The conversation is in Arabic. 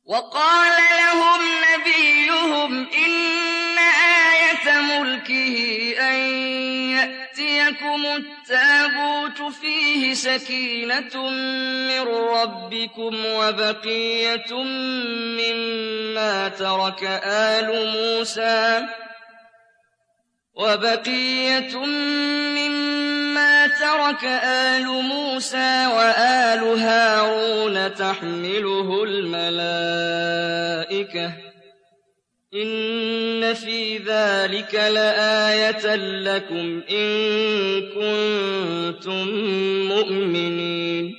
وقال لهم نبيهم إن آية ملكه أن يأتيكم التابوت فيه سكينة من ربكم وبقية مما ترك آل موسى وآل هارون تحمله الملائكة إن في ذلك لآية لكم إن كنتم مؤمنين